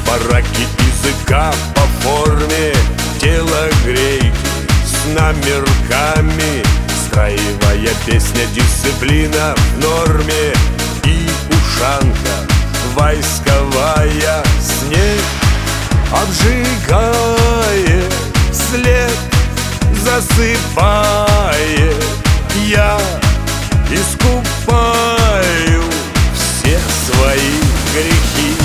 Бараки языка по форме, телогрейки с номерками, строевая песня, дисциплина в норме и ушанка войсковая. Снег обжигает, след засыпает, я искупаю все свои грехи.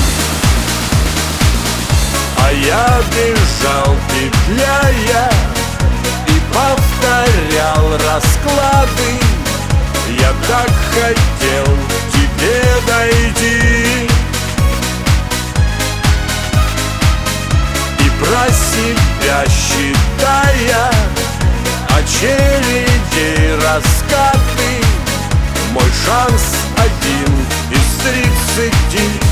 А я бежал, петляя, и повторял расклады. Я так хотел к тебе дойти и про себя считая очередей раскаты. Мой шанс один из 30.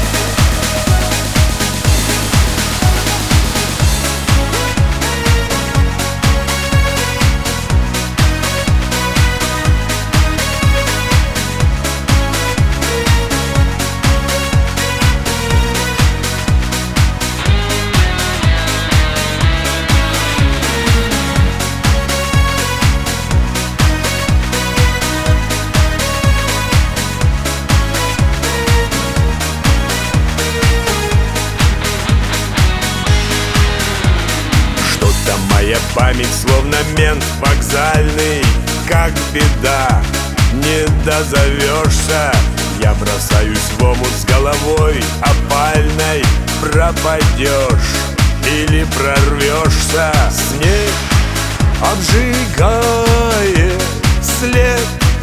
Моя память словно мент вокзальный, как беда, не дозовешься. Я бросаюсь в омут с головой опальной, пропадешь или прорвешься. Снег обжигает, след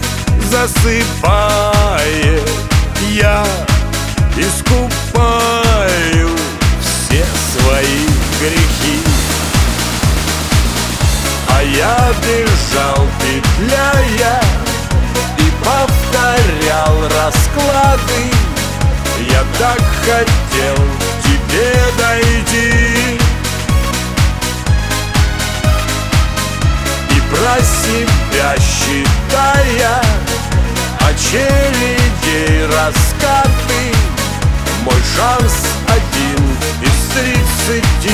засыпает, я искупаю все свои грехи. А я бежал, петляя, и повторял расклады. Я так хотел к тебе дойти и про себя считая очередей раскаты. Мой шанс один из 30.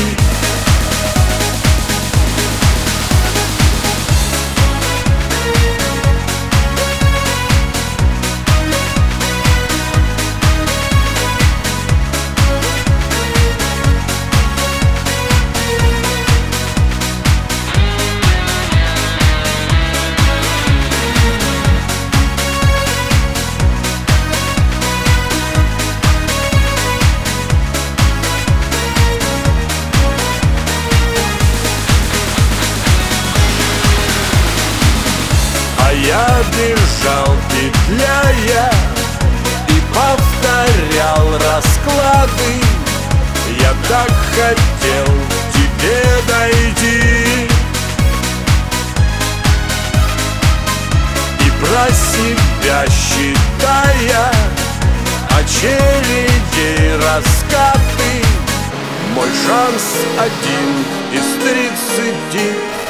Я бежал, петляя, и повторял расклады. Я так хотел к тебе дойти и про себя считая очередей раскаты. Мой шанс один из 30.